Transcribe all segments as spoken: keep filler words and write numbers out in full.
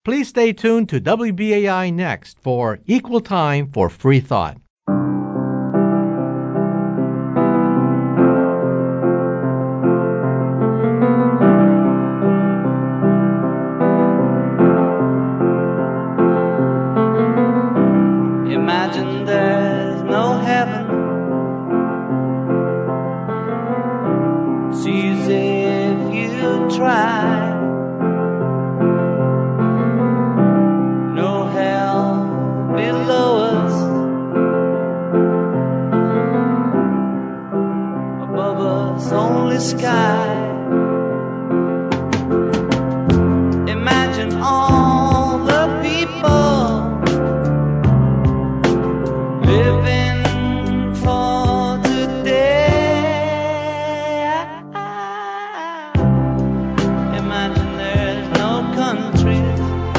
Please stay tuned to W B A I Next for Equal Time for Free Thought. Imagine there's no heaven. It's easy if you try. No hell below us. Above us only sky. Imagine all the people living for today. Imagine there's no countries.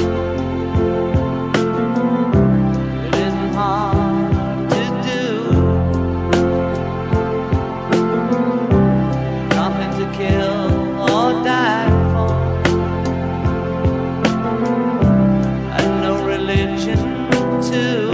It isn't hard to do. Nothing to kill or die for, and no religion too.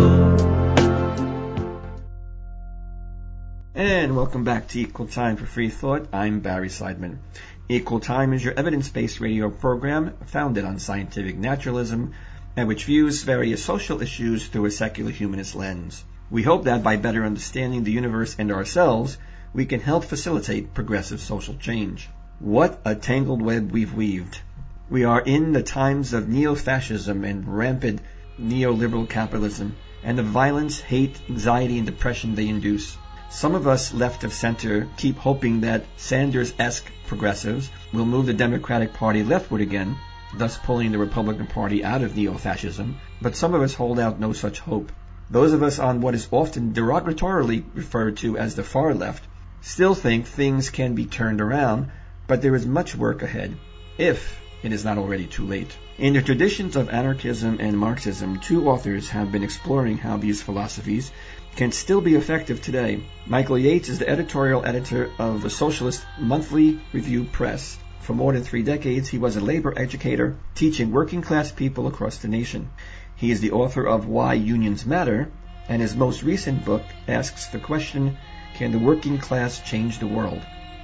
And welcome back to Equal Time for Free Thought. I'm Barry Seidman. Equal Time is your evidence-based radio program founded on scientific naturalism and which views various social issues through a secular humanist lens. We hope that by better understanding the universe and ourselves, we can help facilitate progressive social change. What a tangled web we've weaved. We are in the times of neo-fascism and rampant neoliberal capitalism and the violence, hate, anxiety, and depression they induce. Some of us left of center keep hoping that Sanders-esque progressives will move the Democratic Party leftward again, thus pulling the Republican Party out of neo-fascism, but some of us hold out no such hope. Those of us on what is often derogatorily referred to as the far left still think things can be turned around, but there is much work ahead, if it is not already too late. In the traditions of anarchism and Marxism, two authors have been exploring how these philosophies can still be effective today. Michael Yates is the editorial editor of the Socialist Monthly Review Press. For more than three decades, he was a labor educator, teaching working-class people across the nation. He is the author of Why Unions Matter, and his most recent book asks the question, can the working class change the world?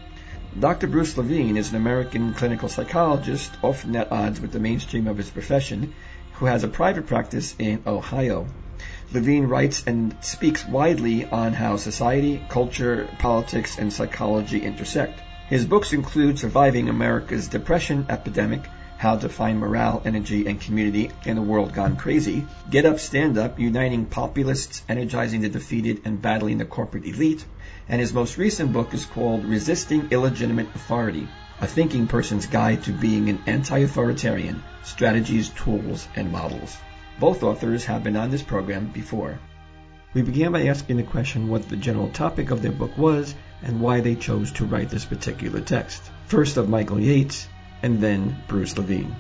Doctor Bruce Levine is an American clinical psychologist, often at odds with the mainstream of his profession, who has a private practice in Ohio. Levine writes and speaks widely on how society, culture, politics, and psychology intersect. His books include Surviving America's Depression Epidemic, How to Find Morale, Energy, and Community in a World Gone Crazy, Get Up, Stand Up, Uniting Populists, Energizing the Defeated, and Battling the Corporate Elite, and his most recent book is called Resisting Illegitimate Authority, A Thinking Person's Guide to Being an Anti-Authoritarian, Strategies, Tools, and Models. Both authors have been on this program before. We began by asking the question what the general topic of their book was and why they chose to write this particular text. First of Michael Yates, and then Bruce Levine.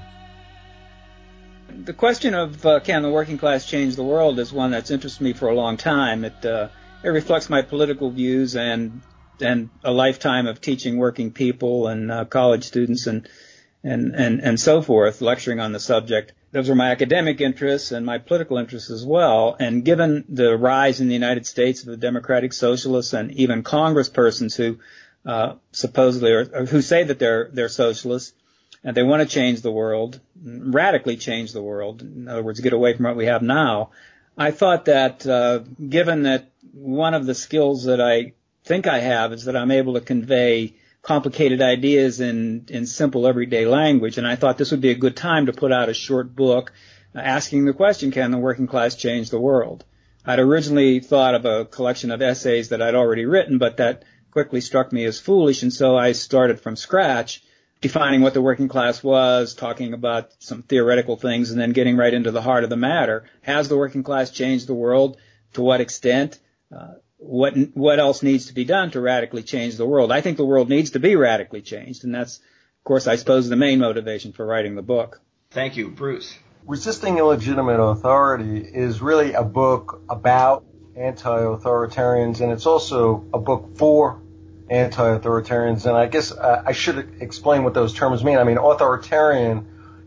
The question of uh, can the working class change the world is one that's interested me for a long time. It uh, it reflects my political views and and a lifetime of teaching working people and uh, college students and and and and so forth, lecturing on the subject. Those are my academic interests and my political interests as well. And given the rise in the United States of the democratic socialists and even congresspersons who uh, supposedly are, or who say that they're they're socialists and they want to change the world, radically change the world, in other words, get away from what we have now, I thought that uh, given that one of the skills that I think I have is that I'm able to convey complicated ideas in, in simple everyday language, and I thought this would be a good time to put out a short book uh, asking the question, can the working class change the world? I'd originally thought of a collection of essays that I'd already written, but that quickly struck me as foolish, and so I started from scratch, defining what the working class was, talking about some theoretical things, and then getting right into the heart of the matter. Has the working class changed the world? To what extent? Uh, What what else needs to be done to radically change the world? I think the world needs to be radically changed, and that's, of course, I suppose, the main motivation for writing the book. Thank you, Bruce. Resisting Illegitimate Authority is really a book about anti-authoritarians, and it's also a book for anti-authoritarians. And I guess uh, I should explain what those terms mean. I mean, authoritarian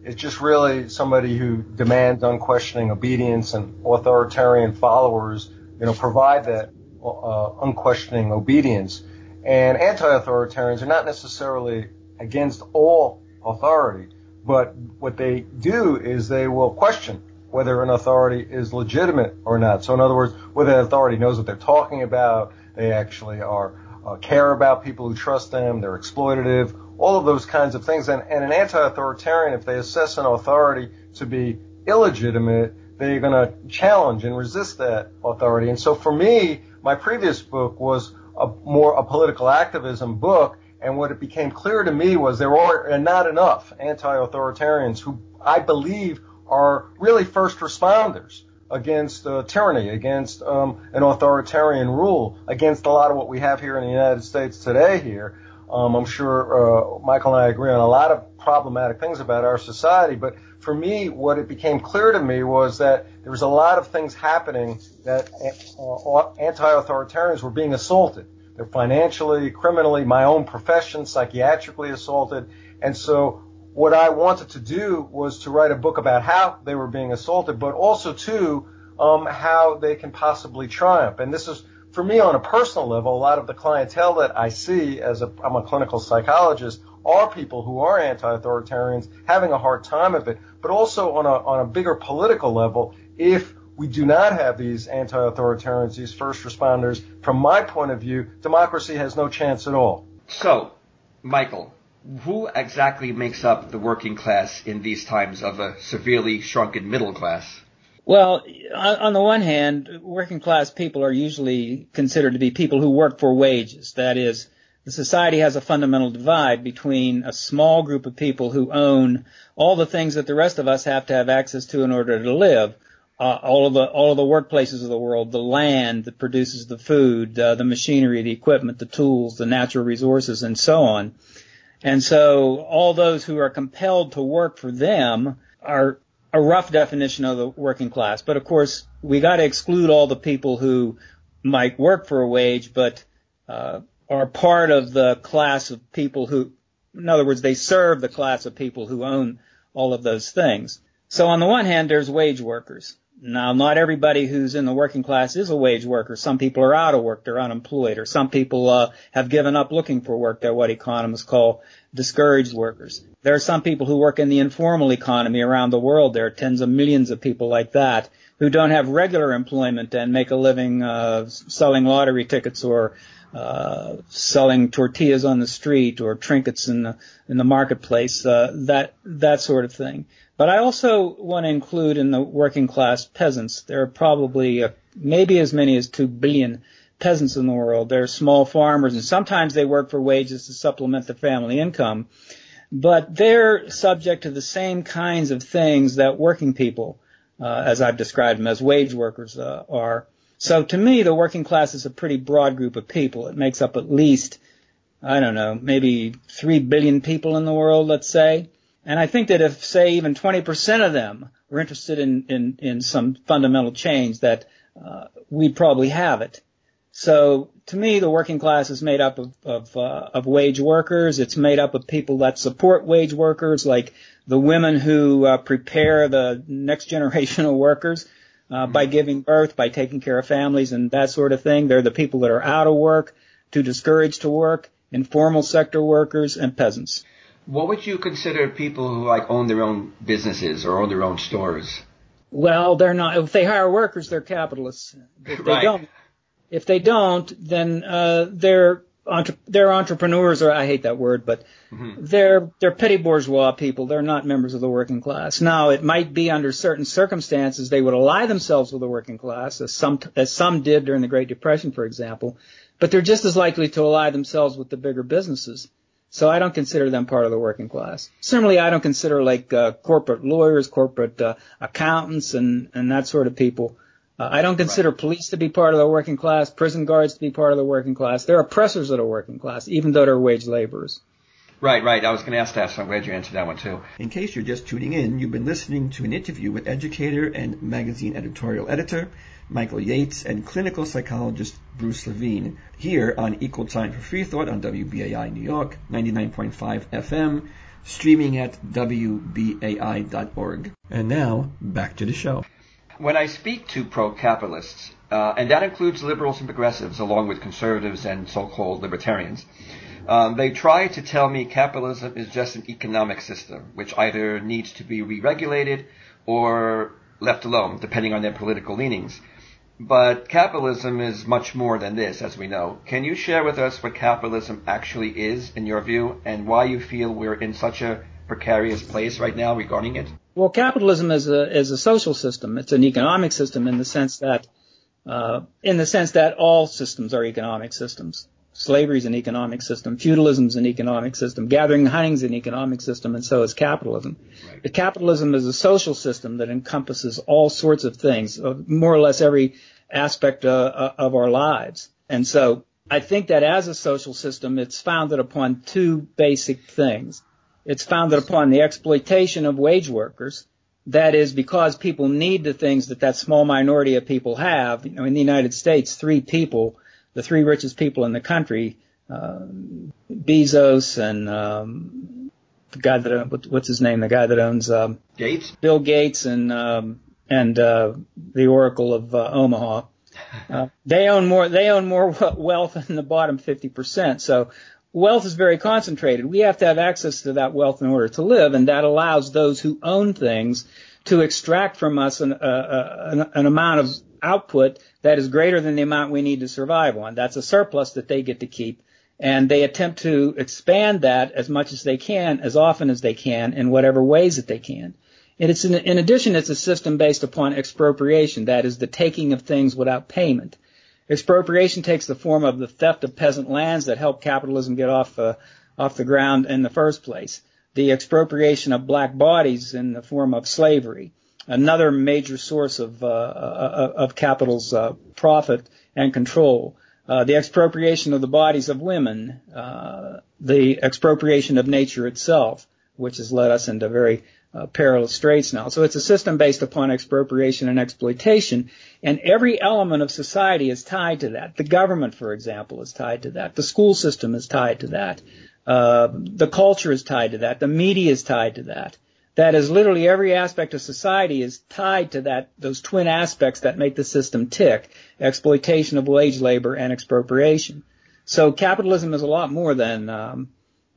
is just really somebody who demands unquestioning obedience, and authoritarian followers, you know, provide that uh, unquestioning obedience. And anti-authoritarians are not necessarily against all authority, but what they do is they will question whether an authority is legitimate or not. So in other words, whether the authority knows what they're talking about, they actually are uh, care about people who trust them, they're exploitative, all of those kinds of things. And, and an anti-authoritarian, if they assess an authority to be illegitimate, they're going to challenge and resist that authority. And so for me, my previous book was a more a political activism book, and what it became clear to me was there are not enough anti-authoritarians who I believe are really first responders against uh, tyranny, against um, an authoritarian rule, against a lot of what we have here in the United States today here. Um, I'm sure uh, Michael and I agree on a lot of problematic things about our society, but for me, what it became clear to me was that there was a lot of things happening that uh, anti-authoritarians were being assaulted. They're financially, criminally, my own profession, psychiatrically assaulted. And so what I wanted to do was to write a book about how they were being assaulted, but also, too, um, how they can possibly triumph. And this is, for me, on a personal level, a lot of the clientele that I see as a, I'm a clinical psychologist, are people who are anti-authoritarians having a hard time of it, but also on a, on a bigger political level, if we do not have these anti-authoritarians, these first responders, from my point of view, democracy has no chance at all. So, Michael, who exactly makes up the working class in these times of a severely shrunken middle class? Well, on the one hand, working class people are usually considered to be people who work for wages. That is, the society has a fundamental divide between a small group of people who own all the things that the rest of us have to have access to in order to live. Uh, all of the all of the workplaces of the world, the land that produces the food, uh, the machinery, the equipment, the tools, the natural resources, and so on. And so all those who are compelled to work for them are a rough definition of the working class. But of course, we got to exclude all the people who might work for a wage, but uh, are part of the class of people who, in other words, they serve the class of people who own all of those things. So on the one hand, there's wage workers. Now, not everybody who's in the working class is a wage worker. Some people are out of work. They're unemployed. Or some people uh, have given up looking for work. They're what economists call discouraged workers. There are some people who work in the informal economy around the world. There are tens of millions of people like that who don't have regular employment and make a living uh, selling lottery tickets or uh selling tortillas on the street or trinkets in the in the marketplace, uh that that sort of thing. But I also want to include in the working class peasants. There are probably uh, maybe as many as two billion peasants in the world. They're small farmers, and sometimes they work for wages to supplement the family income. But they're subject to the same kinds of things that working people, uh, as I've described them, as wage workers uh, are. So to me, the working class is a pretty broad group of people. It makes up at least, I don't know, maybe three billion people in the world, let's say. And I think that if, say, even twenty percent of them were interested in, in, in some fundamental change, that uh, we'd probably have it. So to me, the working class is made up of, of, uh, of wage workers. It's made up of people that support wage workers, like the women who uh, prepare the next generation of workers. Uh, by giving birth, by taking care of families and that sort of thing. They're the people that are out of work, too discouraged to work, informal sector workers, and peasants. What would you consider people who like own their own businesses or own their own stores? Well, they're not. If they hire workers, they're capitalists. If they right. don't, if they don't, then uh, they're entre- they're entrepreneurs, or I hate that word, but mm-hmm. they're they're petty bourgeois people. They're not members of the working class. Now, it might be under certain circumstances they would ally themselves with the working class, as some as some did during the Great Depression, for example. But they're just as likely to ally themselves with the bigger businesses. So I don't consider them part of the working class. Certainly, I don't consider like uh, corporate lawyers, corporate uh, accountants, and and that sort of people. Uh, I don't consider right. police to be part of the working class, prison guards to be part of the working class. They're oppressors of the working class, even though they're wage laborers. Right, right. I was going to ask that, so I'm glad you answered that one, too. In case you're just tuning in, you've been listening to an interview with educator and magazine editorial editor Michael Yates and clinical psychologist Bruce Levine here on Equal Time for Free Thought on W B A I New York, ninety-nine point five F M, streaming at W B A I dot org. And now, back to the show. When I speak to pro-capitalists, uh, and that includes liberals and progressives, along with conservatives and so-called libertarians, um, they try to tell me capitalism is just an economic system, which either needs to be re-regulated or left alone, depending on their political leanings. But capitalism is much more than this, as we know. Can you share with us what capitalism actually is, in your view, and why you feel we're in such a precarious place right now regarding it? Well, capitalism is a is a social system. It's an economic system in the sense that uh, in the sense that all systems are economic systems. Slavery is an economic system. Feudalism is an economic system. Gathering and hunting is an economic system, and so is capitalism. Right. But capitalism is a social system that encompasses all sorts of things, more or less every aspect uh, of our lives. And so I think that as a social system, it's founded upon two basic things. It's founded upon the exploitation of wage workers. That is because people need the things that that small minority of people have. You know, in the United States, three people the three richest people in the country, uh, Bezos and um, the guy that what's his name, the guy that owns um, Gates, Bill Gates, and um, and uh, the Oracle of uh, Omaha. Uh, they own more. They own more wealth than the bottom fifty percent. So wealth is very concentrated. We have to have access to that wealth in order to live, and that allows those who own things to extract from us an, uh, an, an amount of output that is greater than the amount we need to survive on. That's a surplus that they get to keep, and they attempt to expand that as much as they can, as often as they can, in whatever ways that they can. And it's in, in addition, it's a system based upon expropriation, that is the taking of things without payment. Expropriation takes the form of the theft of peasant lands that helped capitalism get off uh, off the ground in the first place. The expropriation of black bodies in the form of slavery. Another major source of, uh, of capital's uh, profit and control. Uh, the expropriation of the bodies of women, uh, the expropriation of nature itself, which has led us into very uh, perilous straits now. So it's a system based upon expropriation and exploitation, and every element of society is tied to that. The government, for example, is tied to that. The school system is tied to that. Uh, the culture is tied to that. The media is tied to that. That is, literally every aspect of society is tied to that, those twin aspects that make the system tick: exploitation of wage labor and expropriation. So capitalism is a lot more than um,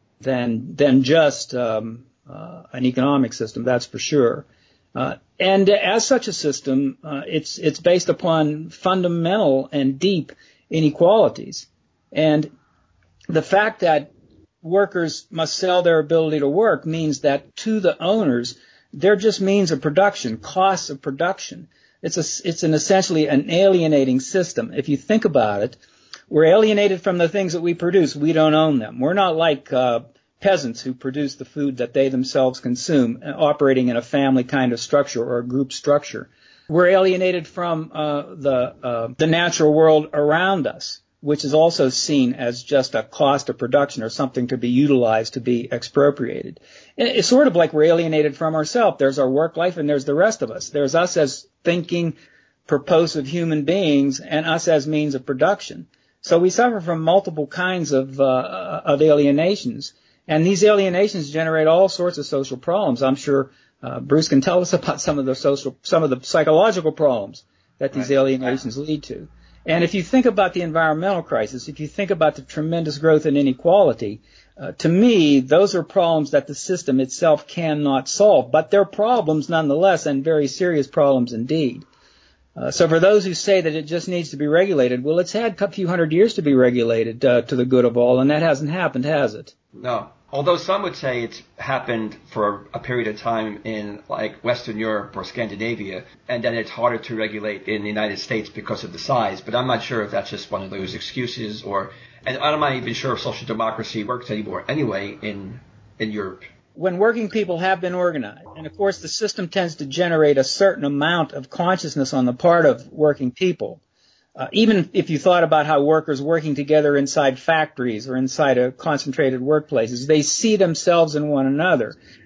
than than just um, uh, an economic system, that's for sure. Uh, and as such a system, uh, it's it's based upon fundamental and deep inequalities, and the fact that workers must sell their ability to work means that to the owners, they're just means of production, costs of production. It's a, it's an essentially an alienating system. If you think about it, we're alienated from the things that we produce. We don't own them. We're not like uh, peasants who produce the food that they themselves consume, operating in a family kind of structure or a group structure. We're alienated from uh, the uh, the natural world around us, which is also seen as just a cost of production or something to be utilized, to be expropriated. It's sort of like we're alienated from ourselves. There's our work life and there's the rest of us. There's us as thinking, purposive human beings and us as means of production. So we suffer from multiple kinds of, uh, of alienations. And these alienations generate all sorts of social problems. I'm sure uh, Bruce can tell us about some of the social, some of the psychological problems that these right. alienations right. lead to. And if you think about the environmental crisis, if you think about the tremendous growth in inequality, uh, to me, those are problems that the system itself cannot solve. But they're problems nonetheless, and very serious problems indeed. Uh, so for those who say that it just needs to be regulated, well, it's had a few hundred years to be regulated uh, to the good of all, and that hasn't happened, has it? No. Although some would say it's happened for a period of time in like Western Europe or Scandinavia, and then it's harder to regulate in the United States because of the size. But I'm not sure if that's just one of those excuses, or, and I'm not even sure if social democracy works anymore anyway in in Europe. When working people have been organized, and of course the system tends to generate a certain amount of consciousness on the part of working people. Uh, even if you thought about how workers working together inside factories or inside a concentrated workplaces, they see themselves in one another.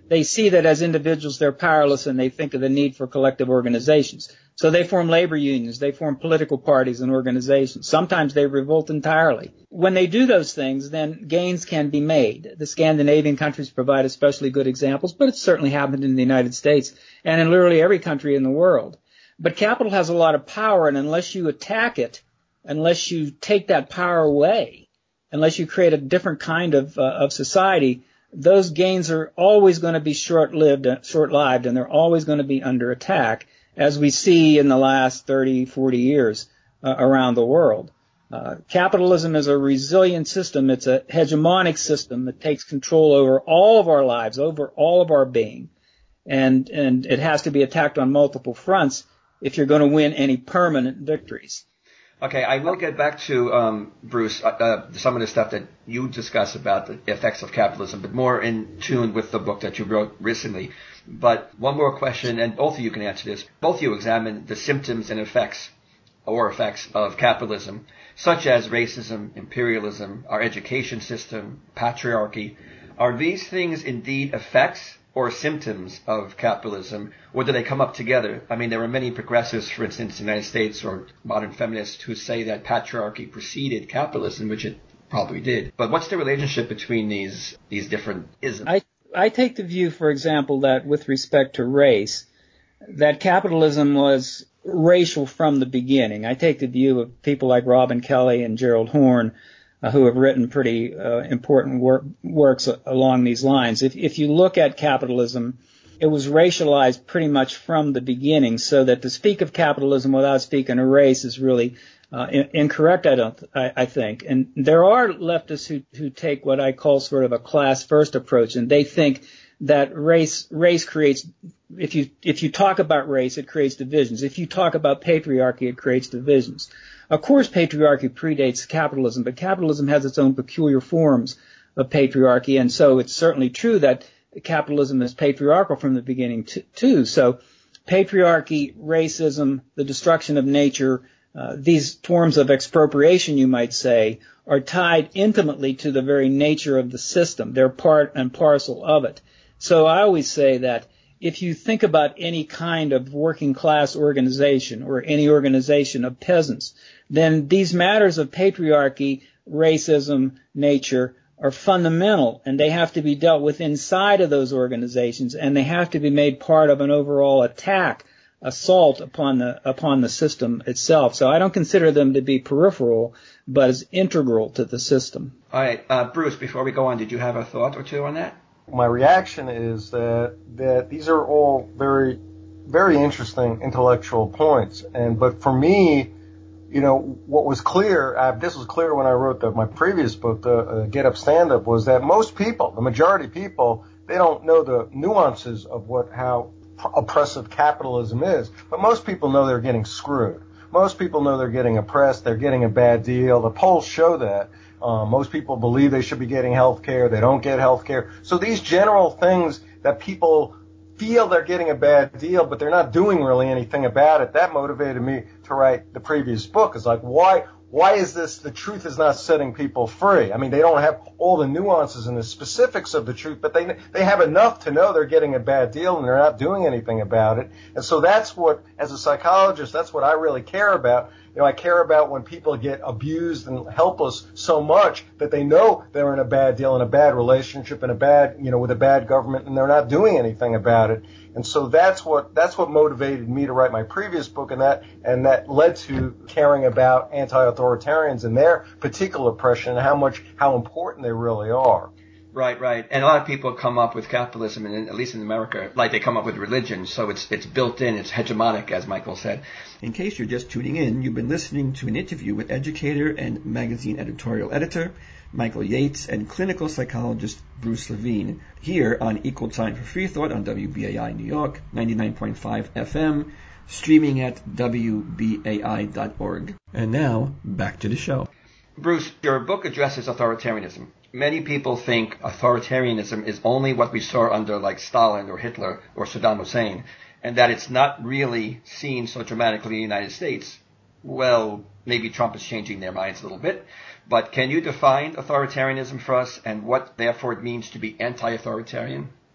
they see that as individuals they're powerless, and they think of the need for collective organizations. So they form labor unions, they form political parties and organizations. Sometimes they revolt entirely. When they do those things, then gains can be made. The Scandinavian countries provide especially good examples, but it's certainly happened in the United States and in literally every country in the world. But capital has a lot of power, and unless you attack it, unless you take that power away, unless you create a different kind of, uh, of society, those gains are always going to be short-lived, short-lived, and they're always going to be under attack, as we see in the last thirty, forty years uh, around the world. Uh, capitalism is a resilient system. It's a hegemonic system that takes control over all of our lives, over all of our being, and and it has to be attacked on multiple fronts if you're going to win any permanent victories. Okay, I will get back to, um, Bruce, uh, uh, some of the stuff that you discuss about the effects of capitalism, but more in tune with the book that you wrote recently. But one more question, and both of you can answer this. Both of you examine the symptoms and effects, or effects, of capitalism, such as racism, imperialism, our education system, patriarchy. Are these things indeed effects or symptoms of capitalism, or do they come up together? I mean, there are many progressives, for instance, in the United States, or modern feminists, who say that patriarchy preceded capitalism, which it probably did. But what's the relationship between these these different isms? I, I take the view, for example, that with respect to race, that capitalism was racial from the beginning. I take the view of people like Robin Kelley and Gerald Horne, Uh, who have written pretty uh, important work, works uh, along these lines. If, if you look at capitalism, it was racialized pretty much from the beginning, so that to speak of capitalism without speaking of race is really uh, in, incorrect, I don't, I, I think. And there are leftists who, who take what I call sort of a class-first approach, and they think that race race creates. If you if you talk about race, it creates divisions. If you talk about patriarchy, it creates divisions. Of course, patriarchy predates capitalism, but capitalism has its own peculiar forms of patriarchy, and so it's certainly true that capitalism is patriarchal from the beginning t- too. So patriarchy, racism, the destruction of nature, uh, these forms of expropriation, you might say, are tied intimately to the very nature of the system. They're part and parcel of it. So I always say that if you think about any kind of working class organization or any organization of peasants, then these matters of patriarchy, racism, nature are fundamental, and they have to be dealt with inside of those organizations, and they have to be made part of an overall attack, assault upon the upon the system itself. So I don't consider them to be peripheral, but as integral to the system. All right, uh, Bruce, before we go on, did you have a thought or two on that? My reaction is that that these are all very, very interesting intellectual points. And but for me, you know, what was clear, uh, this was clear when I wrote the, my previous book, the uh, Get Up, Stand Up, was that most people, the majority of people, they don't know the nuances of what how oppressive capitalism is. But most people know they're getting screwed. Most people know they're getting oppressed. They're getting a bad deal. The polls show that. Uh, most people believe they should be getting health care. They don't get health care. So these general things that people feel they're getting a bad deal, but they're not doing really anything about it, that motivated me to write the previous book. It's like, why why is this, the truth is not setting people free? I mean, they don't have all the nuances and the specifics of the truth, but they they have enough to know they're getting a bad deal and they're not doing anything about it. And so that's what, as a psychologist, that's what I really care about. You know, I care about when people get abused and helpless so much that they know they're in a bad deal, in a bad relationship, in a bad, you know, with a bad government, and they're not doing anything about it. And so that's what that's what motivated me to write my previous book, and that and that led to caring about anti-authoritarians and their particular oppression and how much how important they really are. Right, right. And a lot of people come up with capitalism, and at least in America, like they come up with religion. So it's it's built in, it's hegemonic, as Michael said. In case you're just tuning in, you've been listening to an interview with educator and magazine editorial editor Michael Yates and clinical psychologist Bruce Levine here on Equal Time for Free Thought on W B A I New York, ninety-nine point five F M, streaming at W B A I dot org. And now, back to the show. Bruce, your book addresses authoritarianism. Many people think authoritarianism is only what we saw under like Stalin or Hitler or Saddam Hussein, and that it's not really seen so dramatically in the United States. Well, maybe Trump is changing their minds a little bit, but can you define authoritarianism for us and what therefore it means to be anti-authoritarian?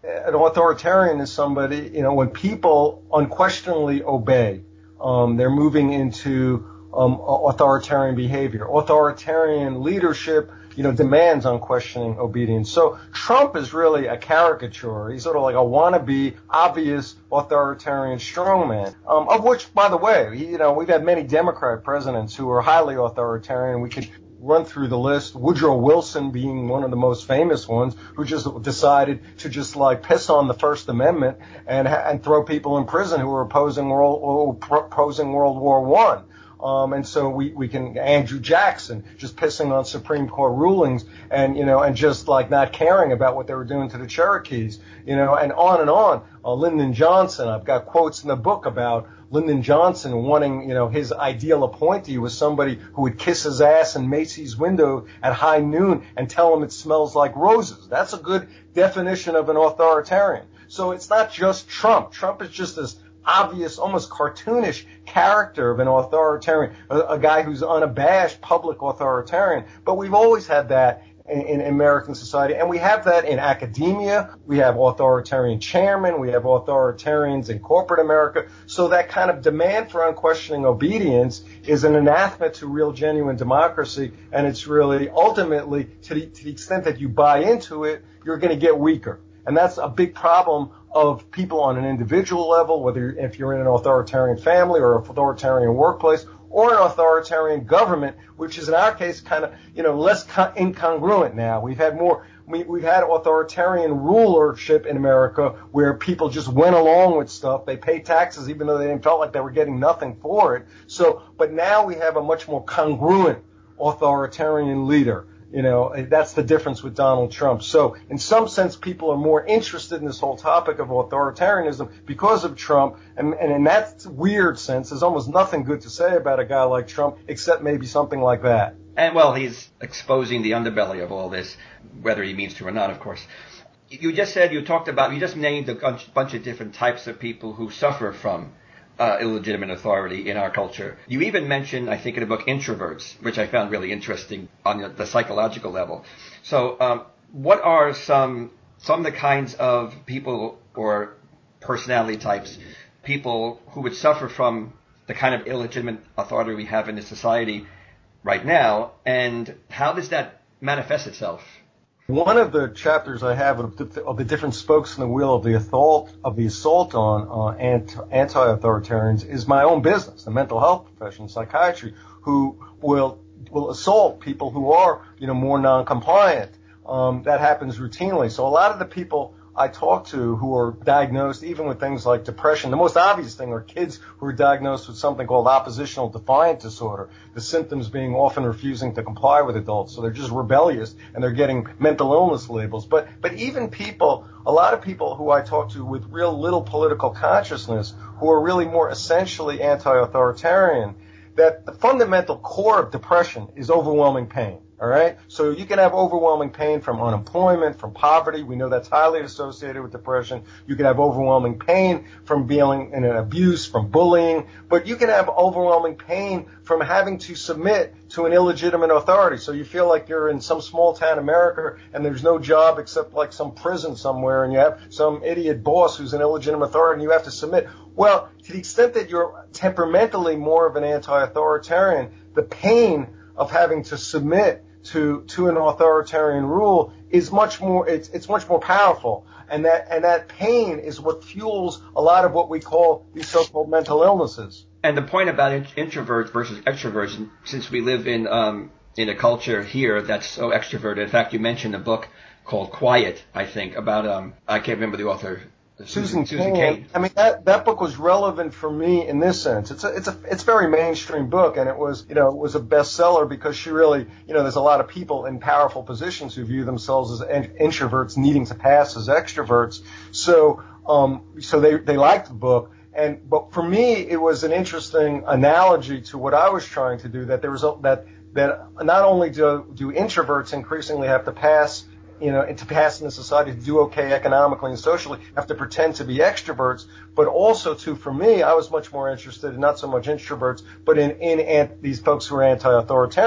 an authoritarian is somebody, you know, when people unquestioningly obey, um, they're moving into um, authoritarian behavior. Authoritarian leadership, you know, demands unquestioning obedience. So Trump is really a caricature. He's sort of like a wannabe, obvious authoritarian strongman, um, of which, by the way, he, you know, we've had many Democrat presidents who are highly authoritarian. We could run through the list, Woodrow Wilson being one of the most famous ones, who just decided to just like piss on the First Amendment and and throw people in prison who were opposing World opposing World War One. Um, and so we, we can, Andrew Jackson just pissing on Supreme Court rulings and, you know, and just like not caring about what they were doing to the Cherokees, you know, and on and on. Uh, Lyndon Johnson, I've got quotes in the book about Lyndon Johnson wanting, you know, his ideal appointee was somebody who would kiss his ass in Macy's window at high noon and tell him it smells like roses. That's a good definition of an authoritarian. So it's not just Trump. Trump is just this obvious, almost cartoonish character of an authoritarian, a, a guy who's unabashed public authoritarian. But we've always had that in, in American society, and we have that in academia. We have authoritarian chairmen. We have authoritarians in corporate America. So that kind of demand for unquestioning obedience is an anathema to real, genuine democracy, and it's really ultimately, to the, to the extent that you buy into it, you're going to get weaker. And that's a big problem of people on an individual level, whether if you're in an authoritarian family or an authoritarian workplace or an authoritarian government, which is in our case kind of, you know, less con- incongruent now. We've had more, we, we've had authoritarian rulership in America where people just went along with stuff. They paid taxes even though they didn't felt like they were getting nothing for it. So, but now we have a much more congruent authoritarian leader. You know, that's the difference with Donald Trump. So in some sense, people are more interested in this whole topic of authoritarianism because of Trump. And, and in that weird sense, there's almost nothing good to say about a guy like Trump, except maybe something like that. And, well, he's exposing the underbelly of all this, whether he means to or not, of course. You just said, you talked about, you just named a bunch of different types of people who suffer from Uh, illegitimate authority in our culture. You even mentioned, I think in the book, introverts, which I found really interesting on the, the psychological level. So um, what are some some of the kinds of people or personality types, people who would suffer from the kind of illegitimate authority we have in this society right now, and how does that manifest itself? One of the chapters I have of the, of the different spokes in the wheel of the assault of the assault on uh, anti-authoritarians is my own business, the mental health profession, psychiatry, who will will assault people who are, you know, more non-compliant. Um, that happens routinely. So a lot of the people I talk to who are diagnosed even with things like depression, the most obvious thing are kids who are diagnosed with something called oppositional defiant disorder, the symptoms being often refusing to comply with adults. So they're just rebellious and they're getting mental illness labels. But but even people, a lot of people who I talk to with real little political consciousness, who are really more essentially anti-authoritarian, that the fundamental core of depression is overwhelming pain. All right. So you can have overwhelming pain from unemployment, from poverty. We know that's highly associated with depression. You can have overwhelming pain from being in an abuse, from bullying, but you can have overwhelming pain from having to submit to an illegitimate authority. So you feel like you're in some small town America and there's no job except like some prison somewhere, and you have some idiot boss who's an illegitimate authority and you have to submit. Well, to the extent that you're temperamentally more of an anti-authoritarian, the pain of having to submit to to an authoritarian rule is much more it's it's much more powerful, and that and that pain is what fuels a lot of what we call these so-called mental illnesses. And the point about introverts versus extroverts, since we live in um in a culture here that's so extroverted. In fact, you mentioned a book called Quiet, I think, about um I can't remember the author. Susan, Susan Cain. I mean, that, that book was relevant for me in this sense. It's a, it's a, it's a very mainstream book, and it was, you know, it was a bestseller because she really, you know, there's a lot of people in powerful positions who view themselves as introverts needing to pass as extroverts. So, um, so they, they liked the book. And, but for me, it was an interesting analogy to what I was trying to do, that there was a, that, that not only do, do introverts increasingly have to pass you know, to pass in the society, to do okay economically and socially, have to pretend to be extroverts. But also, too, for me, I was much more interested in not so much introverts, but in, in, in these folks who are anti-authoritarians,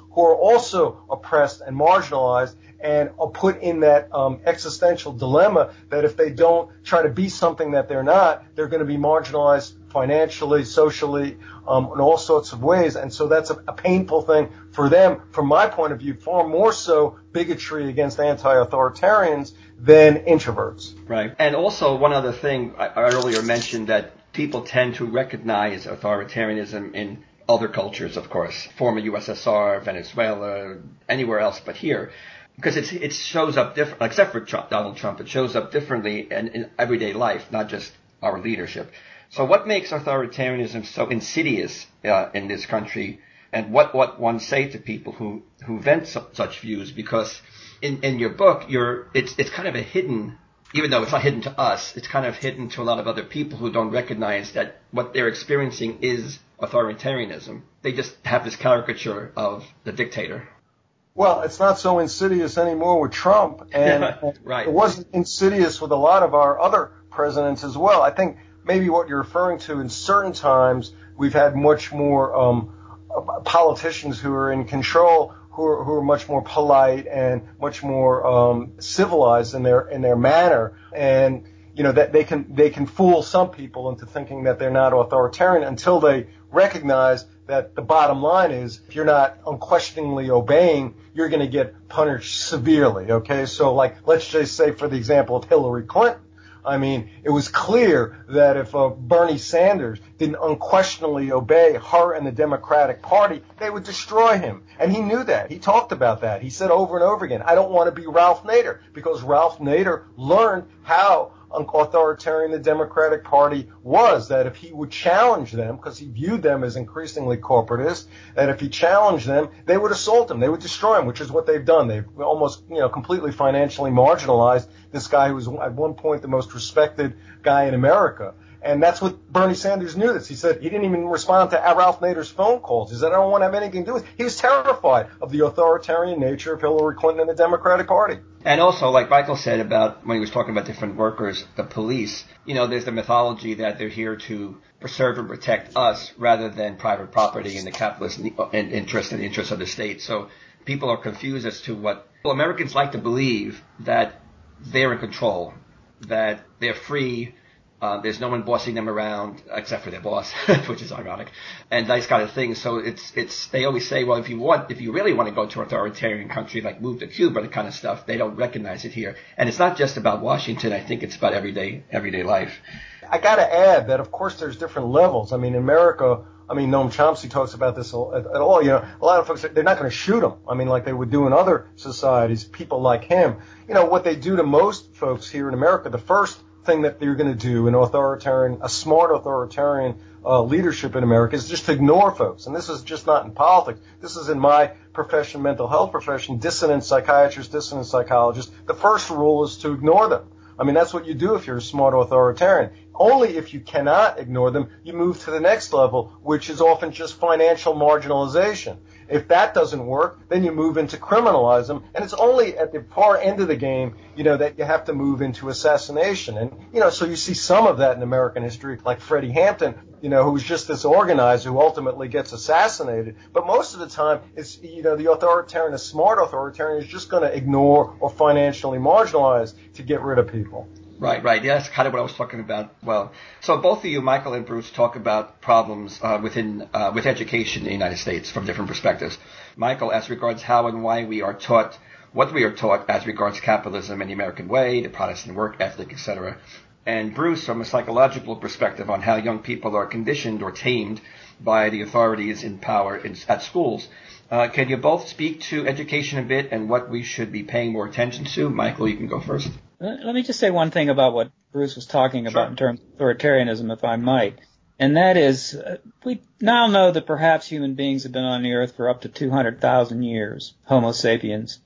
who are also oppressed and marginalized and are put in that um, existential dilemma that if they don't try to be something that they're not, they're going to be marginalized financially, socially, um, in all sorts of ways. And so that's a, a painful thing for them, from my point of view, far more so bigotry against anti-authoritarians than introverts. Right. And also one other thing, I, I earlier mentioned that people tend to recognize authoritarianism in other cultures, of course, former U S S R, Venezuela, anywhere else but here. Because it's, it shows up different, except for Trump, Donald Trump, it shows up differently in, in everyday life, not just our leadership. So what makes authoritarianism so insidious uh, in this country, and what, what one say to people who, who vent su- such views? Because in, in your book, you're, it's, it's kind of a hidden, even though it's not hidden to us, it's kind of hidden to a lot of other people who don't recognize that what they're experiencing is authoritarianism. They just have this caricature of the dictator. Well, it's not so insidious anymore with Trump, and right. It wasn't insidious with a lot of our other presidents as well. I think maybe what you're referring to, in certain times, we've had much more um, politicians who are in control, who are, who are much more polite and much more um, civilized in their in their manner, and you know that they can they can fool some people into thinking that they're not authoritarian until they recognize that the bottom line is if you're not unquestioningly obeying, you're going to get punished severely. Okay, so like let's just say, for the example of Hillary Clinton. I mean, it was clear that if uh, Bernie Sanders didn't unquestionably obey her and the Democratic Party, they would destroy him. And he knew that. He talked about that. He said over and over again, I don't want to be Ralph Nader, because Ralph Nader learned how authoritarian the Democratic Party was, that if he would challenge them, because he viewed them as increasingly corporatist, that if he challenged them, they would assault him, they would destroy him, which is what they've done. They've almost, you know, completely financially marginalized this guy who was at one point the most respected guy in America. And that's what Bernie Sanders knew this. He said he didn't even respond to Ralph Nader's phone calls. He said, I don't want to have anything to do with it. He was terrified of the authoritarian nature of Hillary Clinton and the Democratic Party. And also, like Michael said about when he was talking about different workers, the police, you know, there's the mythology that they're here to preserve and protect us rather than private property and the capitalist interest and the interest of the state. So people are confused as to what, well, Americans like to believe that they're in control, that they're free. Uh, there's no one bossing them around except for their boss, which is ironic, and nice kind of thing. So it's it's they always say, well, if you want, if you really want to go to an authoritarian country, like move to Cuba, the kind of stuff, they don't recognize it here. And it's not just about Washington. I think it's about everyday everyday life. I got to add that, of course, there's different levels. I mean, in America, I mean, Noam Chomsky talks about this at all. You know, a lot of folks, they're not going to shoot him. I mean, like they would do in other societies, people like him. You know, what they do to most folks here in America, the first thing that they're going to do in authoritarian, a smart authoritarian uh, leadership in America is just to ignore folks. And this is just not in politics. This is in my profession, mental health profession, dissident psychiatrist, dissident psychologist. The first rule is to ignore them. I mean, that's what you do if you're a smart authoritarian. Only if you cannot ignore them, you move to the next level, which is often just financial marginalization. If that doesn't work, then you move into criminalism, and it's only at the far end of the game, you know, that you have to move into assassination. And, you know, so you see some of that in American history, like Freddie Hampton, you know, who was just this organizer who ultimately gets assassinated. But most of the time, it's, you know, the authoritarian, the smart authoritarian is just going to ignore or financially marginalize to get rid of people. Right, right. Yeah, that's kind of what I was talking about. Well, so both of you, Michael and Bruce, talk about problems uh, within uh, with education in the United States from different perspectives. Michael, as regards how and why we are taught what we are taught as regards capitalism and the American way, the Protestant work ethic, et cetera. And Bruce, from a psychological perspective on how young people are conditioned or tamed by the authorities in power in, at schools. Uh, can you both speak to education a bit and what we should be paying more attention to? Michael, you can go first. Let me just say one thing about what Bruce was talking about Sure. in terms of authoritarianism, if I might. And that is, uh, we now know that perhaps human beings have been on the earth for up to two hundred thousand years, Homo sapiens.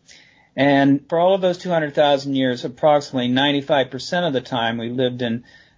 And for all of those two hundred thousand years, approximately ninety-five percent of the time we lived in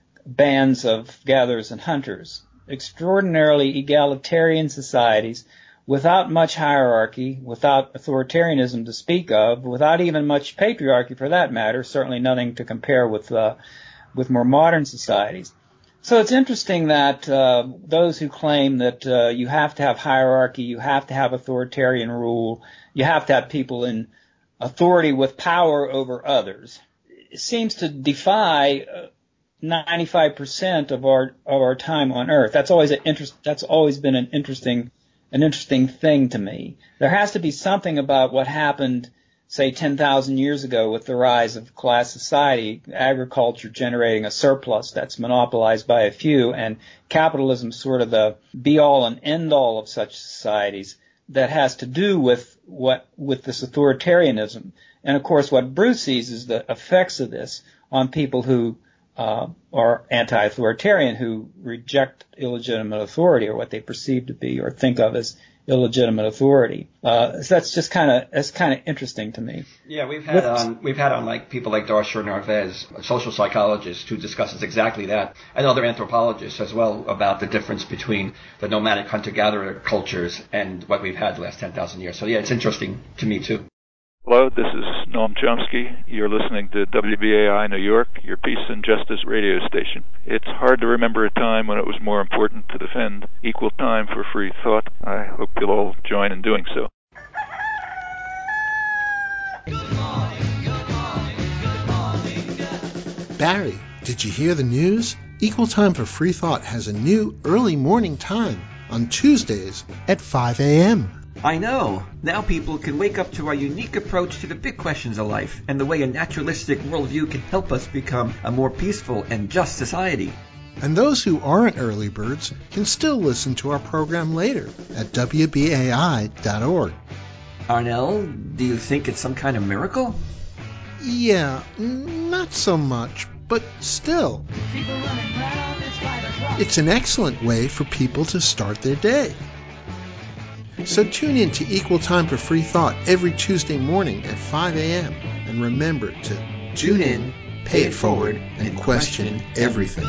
bands of gatherers and hunters, extraordinarily egalitarian societies, without much hierarchy, without authoritarianism to speak of, without even much patriarchy for that matter, certainly nothing to compare with uh, with more modern societies. So it's interesting that uh, those who claim that uh, you have to have hierarchy, you have to have authoritarian rule, you have to have people in authority with power over others, it seems to defy uh, ninety-five percent of our of our time on Earth. That's always an interest. That's always been an interesting an interesting thing to me. There has to be something about what happened, say, ten thousand years ago with the rise of class society, agriculture generating a surplus that's monopolized by a few, and capitalism sort of the be-all and end-all of such societies, that has to do with what with this authoritarianism. And, of course, what Bruce sees is the effects of this on people who uh, are anti-authoritarian, who reject illegitimate authority, or what they perceive to be or think of as illegitimate authority. Uh, so that's just kind of that's kind of interesting to me. Yeah, we've had on we've had on like people like Darshur Narvez, a social psychologist, who discusses exactly that, and other anthropologists as well, about the difference between the nomadic hunter-gatherer cultures and what we've had the last ten thousand years. So yeah, it's interesting to me too. Hello, this is Noam Chomsky. You're listening to W B A I New York, your peace and justice radio station. It's hard to remember a time when it was more important to defend equal time for free thought. I hope you'll all join in doing so. Barry, did you hear the news? Equal Time for Free Thought has a new early morning time on Tuesdays at five a.m. I know. Now people can wake up to our unique approach to the big questions of life and the way a naturalistic worldview can help us become a more peaceful and just society. And those who aren't early birds can still listen to our program later at W B A I dot org. Arnell, do you think it's some kind of miracle? Yeah, not so much, but still. It's an excellent way for people to start their day. So tune in to Equal Time for Free Thought every Tuesday morning at five a.m. And remember to tune in, pay it forward, and question everything.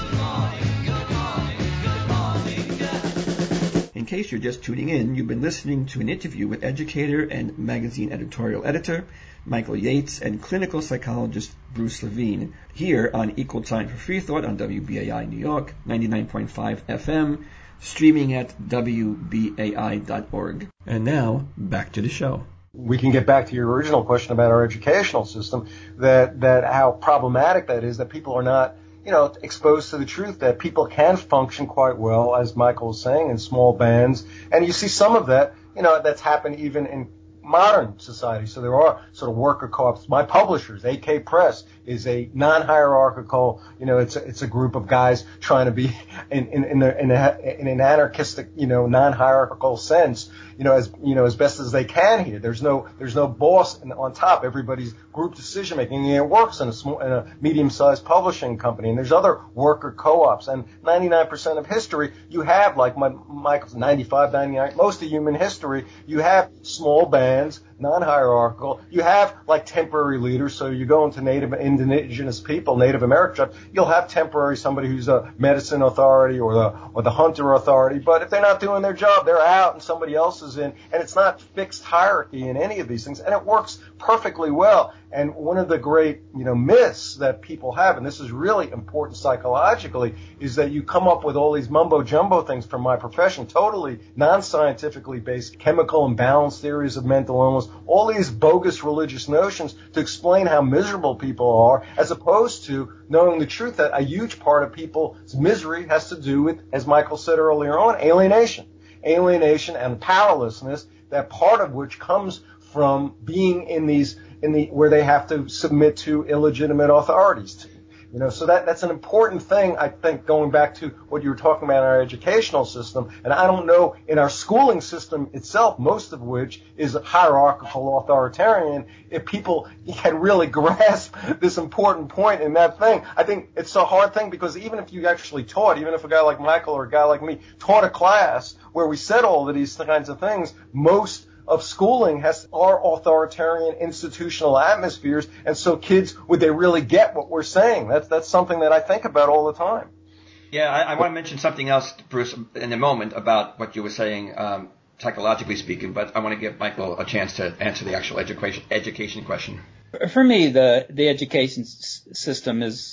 In case you're just tuning in, you've been listening to an interview with educator and magazine editorial editor Michael Yates and clinical psychologist Bruce Levine here on Equal Time for Free Thought on W B A I New York, ninety-nine point five F M, streaming at W B A I dot org. And now, back to the show. We can get back to your original question about our educational system, that, that how problematic that is, that people are not, you know, exposed to the truth that people can function quite well, as Michael was saying, in small bands. And you see some of that, you know, that's happened even in modern society. So there are sort of worker co-ops. My publishers, A K Press, is a non-hierarchical, you know, it's a, it's a group of guys trying to be in in in, a, in, a, in an anarchistic, you know, non-hierarchical sense, you know, as you know, as best as they can here. There's no there's no boss in, on top. Everybody's group decision making. And it works in a small, in a medium-sized publishing company. And there's other worker co-ops. And ninety-nine percent of history, you have, like my Michael's ninety-five, ninety-nine, most of human history, you have small bands, non-hierarchical. You have like temporary leaders. So you go into Native indigenous people, Native American, you'll have temporary somebody who's a medicine authority or the or the hunter authority. But if they're not doing their job, they're out and somebody else is in. And it's not fixed hierarchy in any of these things. And it works perfectly well. And one of the great, you know, myths that people have, and this is really important psychologically, is that you come up with all these mumbo-jumbo things from my profession, totally non-scientifically based chemical imbalance theories of mental illness, all these bogus religious notions to explain how miserable people are, as opposed to knowing the truth that a huge part of people's misery has to do with, as Michael said earlier on, alienation. Alienation and powerlessness, that part of which comes from being in these in the where they have to submit to illegitimate authorities. You know, so that that's an important thing, I think, going back to what you were talking about in our educational system. And I don't know, in our schooling system itself, most of which is hierarchical authoritarian, if people can really grasp this important point in that thing. I think it's a hard thing, because even if you actually taught, even if a guy like Michael or a guy like me taught a class where we said all of these kinds of things, most of schooling has our authoritarian institutional atmospheres, and so kids, would they really get what we're saying? That's that's something that I think about all the time. Yeah, I, I want to mention something else, Bruce, in a moment about what you were saying, um, psychologically speaking, but I want to give Michael a chance to answer the actual education education question. For me, the the education s- system is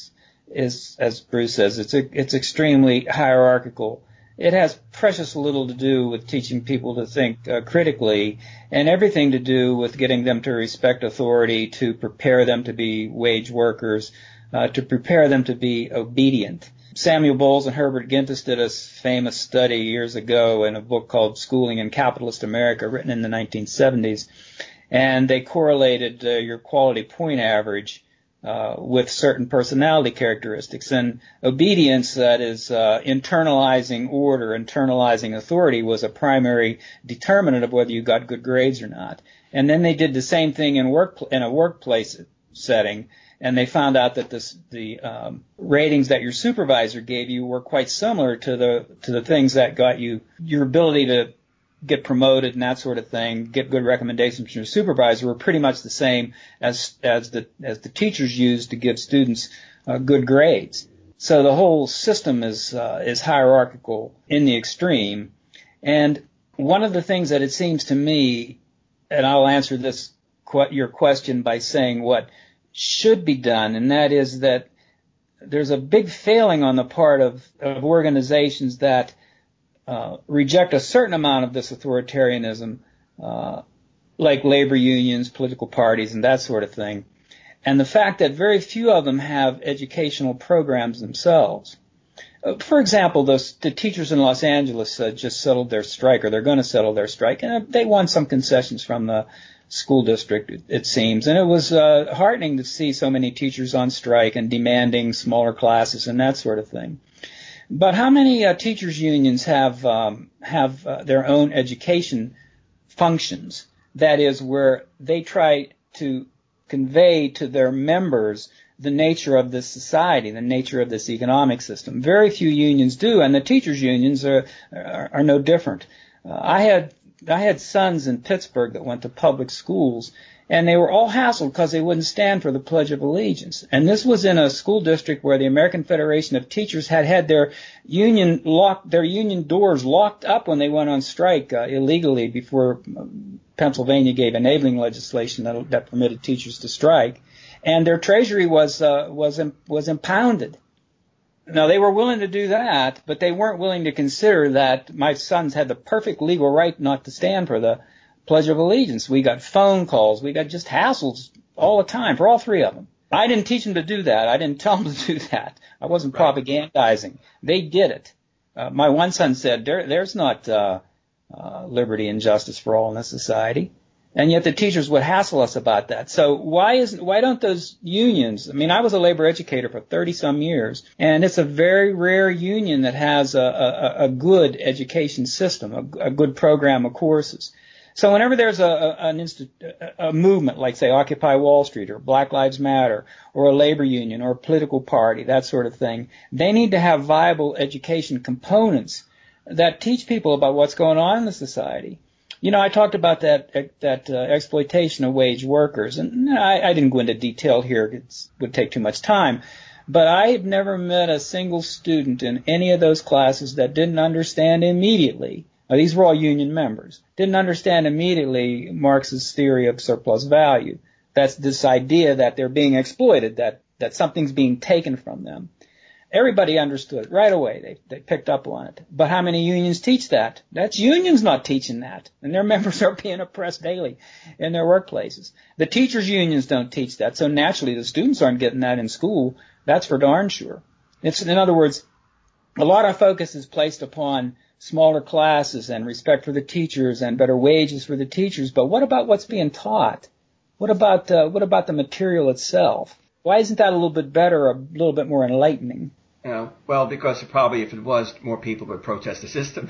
is, as Bruce says, it's a, it's extremely hierarchical. It has precious little to do with teaching people to think uh, critically, and everything to do with getting them to respect authority, to prepare them to be wage workers, uh, to prepare them to be obedient. Samuel Bowles and Herbert Gintis did a famous study years ago in a book called Schooling in Capitalist America, written in the nineteen seventies, and they correlated uh, your quality point average Uh, with certain personality characteristics. And obedience, that is uh, internalizing order, internalizing authority, was a primary determinant of whether you got good grades or not. And then they did the same thing in work in a workplace setting, and they found out that this, the um, ratings that your supervisor gave you were quite similar to the to the things that got you your ability to get promoted and that sort of thing, get good recommendations from your supervisor, were pretty much the same as as the as the teachers used to give students uh, good grades. So the whole system is uh, is hierarchical in the extreme. And one of the things that it seems to me, and I'll answer this your question by saying what should be done, and that is that there's a big failing on the part of, of organizations that Uh, reject a certain amount of this authoritarianism, uh, like labor unions, political parties, and that sort of thing. And the fact that very few of them have educational programs themselves. Uh, for example, those, the teachers in Los Angeles uh, just settled their strike, or they're going to settle their strike, and they won some concessions from the school district, it, it seems. And it was uh, heartening to see so many teachers on strike and demanding smaller classes and that sort of thing. But how many uh, teachers' unions have um, have uh, their own education functions? That is, where they try to convey to their members the nature of this society, the nature of this economic system. Very few unions do, and the teachers' unions are are, are no different. Uh, I had I had sons in Pittsburgh that went to public schools, and they were all hassled because they wouldn't stand for the Pledge of Allegiance. And this was in a school district where the American Federation of Teachers had had their union locked, their union doors locked up when they went on strike uh, illegally before Pennsylvania gave enabling legislation that, that permitted teachers to strike. And their treasury was uh, was was impounded. Now, they were willing to do that, but they weren't willing to consider that my sons had the perfect legal right not to stand for the Pledge of Allegiance. We got phone calls. We got just hassles all the time for all three of them. I didn't teach them to do that. I didn't tell them to do that. I wasn't right. propagandizing. They did it. Uh, my one son said, there, there's not uh, uh, liberty and justice for all in this society. And yet the teachers would hassle us about that. So why isn't, why don't those unions, I mean, I was a labor educator for thirty some years, and it's a very rare union that has a, a, a good education system, a, a good program of courses. So whenever there's a, a, an inst- a movement like, say, Occupy Wall Street or Black Lives Matter or a labor union or a political party, that sort of thing, they need to have viable education components that teach people about what's going on in the society. You know, I talked about that that uh, exploitation of wage workers, and I, I didn't go into detail here. It would take too much time. But I've never met a single student in any of those classes that didn't understand immediately. Now, these were all union members. Didn't understand immediately Marx's theory of surplus value. That's this idea that they're being exploited, that, that something's being taken from them. Everybody understood it right away. They, they picked up on it. But how many unions teach that? That's unions not teaching that. And their members are being oppressed daily in their workplaces. The teachers' unions don't teach that. So naturally, the students aren't getting that in school. That's for darn sure. It's, in other words, a lot of focus is placed upon smaller classes and respect for the teachers and better wages for the teachers. But what about what's being taught? What about uh, what about the material itself? Why isn't that a little bit better, a little bit more enlightening? You know, well, because probably if it was, more people would protest the system.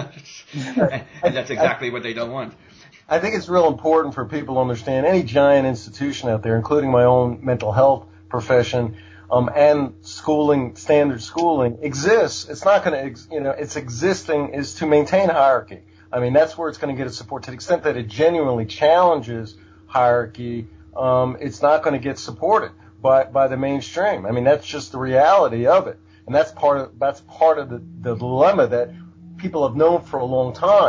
And that's exactly what they don't want. I think it's real important for people to understand any giant institution out there, including my own mental health profession, um, and schooling, standard schooling, exists. It's not going to, ex- you know, it's existing is to maintain hierarchy. I mean, that's where it's going to get its support. To the extent that it genuinely challenges hierarchy, um, it's not going to get supported by, by the mainstream. I mean, that's just the reality of it. And that's part of, that's part of the, the dilemma that people have known for a long time.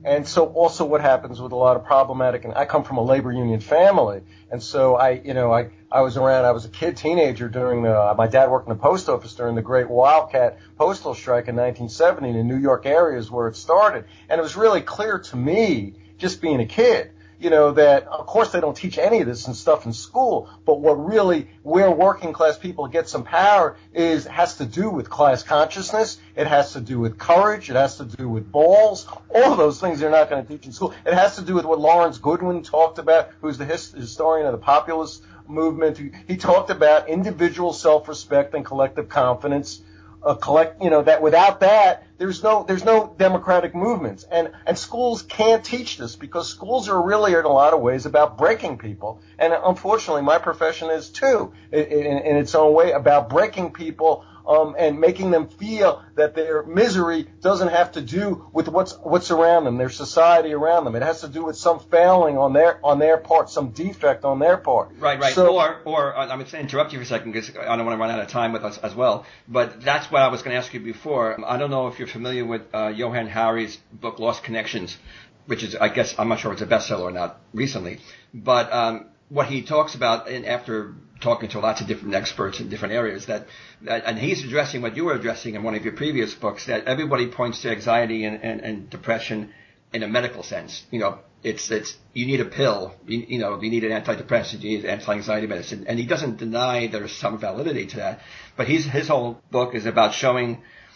And so also what happens with a lot of problematic, and I come from a labor union family, and so I, you know, I, I was around, I was a kid, teenager during the, my dad worked in the post office during the great Wildcat postal strike in nineteen seventy in the New York areas where it started. And it was really clear to me, just being a kid, you know, that of course they don't teach any of this and stuff in school, but what really, where working class people get some power is, has to do with class consciousness. It has to do with courage. It has to do with balls. All of those things they're not going to teach in school. It has to do with what Lawrence Goodwin talked about, who's the his, historian of the populist movement. He, he talked about individual self-respect and collective confidence. Uh, collect, you know, that without that, there's no, there's no democratic movements. And, and schools can't teach this because schools are really in a lot of ways about breaking people. And unfortunately, my profession is too, in, in, in its own way, about breaking people, um, and making them feel that their misery doesn't have to do with what's, what's around them, their society around them. It has to do with some failing on their, on their part, some defect on their part. Right, right. So, or, or, I'm going to interrupt you for a second because I don't want to run out of time with us as well. But that's what I was going to ask you before. I don't know if you're familiar with uh, Johann Hari's book, Lost Connections, which is, I guess, I'm not sure if it's a bestseller or not recently. But um, what he talks about, and after talking to lots of different experts in different areas, that, that and he's addressing what you were addressing in one of your previous books, that everybody points to anxiety and, and, and depression in a medical sense. You know, it's it's you need a pill, you, you know, you need an antidepressant, you need anti-anxiety medicine, and he doesn't deny there's some validity to that. But he's, his whole book is about showing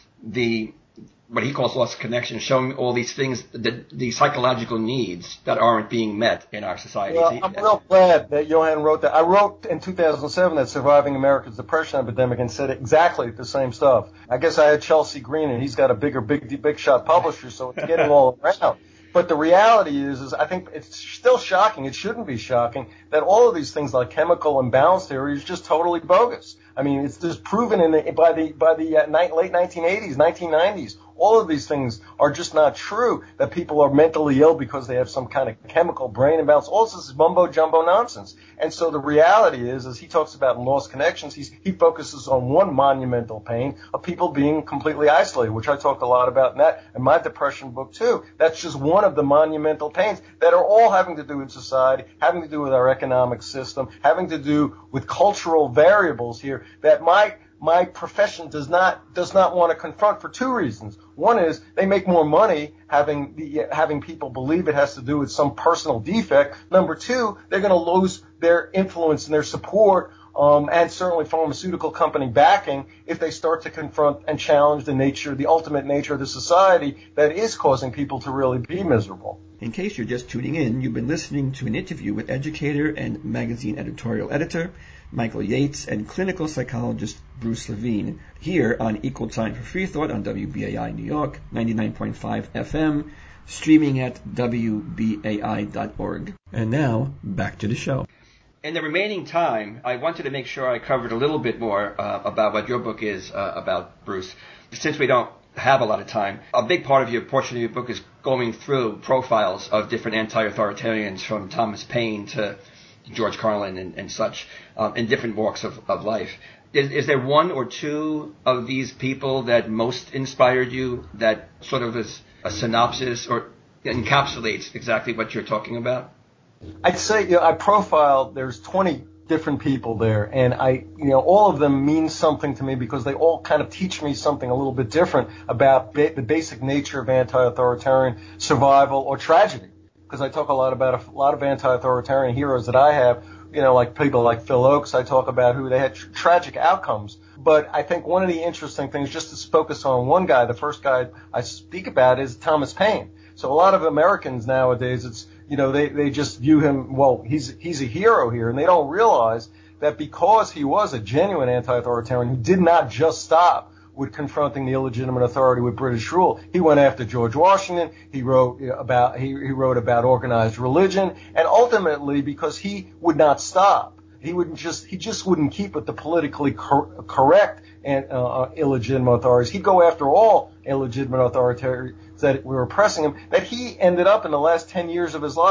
the what he calls lost connection, showing all these things, the, the psychological needs that aren't being met in our society. Well, I'm real glad that Johann wrote that. I wrote in two thousand seven that Surviving America's Depression Epidemic and said exactly the same stuff. I guess I had Chelsea Green, and he's got a bigger, big, big shot publisher, so it's getting all around. But the reality is, is I think it's still shocking. It shouldn't be shocking that all of these things like chemical imbalance theory is just totally bogus. I mean, it's just proven in the, by the by the uh, ni- late nineteen eighties, nineteen nineties. All of these things are just not true, that people are mentally ill because they have some kind of chemical brain imbalance. All this is mumbo-jumbo nonsense. And so the reality is, as he talks about in Lost Connections, he's, he focuses on one monumental pain of people being completely isolated, which I talked a lot about in that, in my depression book too. That's just one of the monumental pains that are all having to do with society, having to do with our economic system, having to do with cultural variables here that my my profession does not does not want to confront for two reasons. One is they make more money having the having people believe it has to do with some personal defect. Number two, they're going to lose their influence and their support, um, and certainly pharmaceutical company backing if they start to confront and challenge the nature, the ultimate nature of the society that is causing people to really be miserable. In case you're just tuning in, you've been listening to an interview with educator and magazine editorial editor Michael Yates and clinical psychologist Bruce Levine here on Equal Time for Free Thought on W B A I New York, ninety-nine point five F M, streaming at W B A I dot org. And now, back to the show. In the remaining time, I wanted to make sure I covered a little bit more uh, about what your book is uh, about, Bruce. Since we don't have a lot of time, a big part of your portion of your book is going through profiles of different anti-authoritarians, from Thomas Paine to George Carlin and, and such, um, in different walks of, of life. Is, is there one or two of these people that most inspired you, that sort of is a synopsis or encapsulates exactly what you're talking about? I'd say, you know, I profiled, there's twenty different people there, and I, you know, all of them mean something to me because they all kind of teach me something a little bit different about ba- the basic nature of anti-authoritarian survival or tragedy. Because I talk a lot about a lot of anti-authoritarian heroes that I have, you know, like people like Phil Oakes. I talk about who they had tr- tragic outcomes. But I think one of the interesting things, just to focus on one guy, the first guy I speak about is Thomas Paine. So a lot of Americans nowadays, it's, you know, they, they just view him, well, he's, he's a hero here, and they don't realize that because he was a genuine anti-authoritarian who did not just stop with confronting the illegitimate authority with British rule, he went after George Washington. He wrote about he, he wrote about organized religion, and ultimately, because he would not stop, he wouldn't just he just wouldn't keep with the politically cor- correct and uh, illegitimate authorities. He'd go after all illegitimate authorities that were oppressing him. That he ended up in the last ten years of his life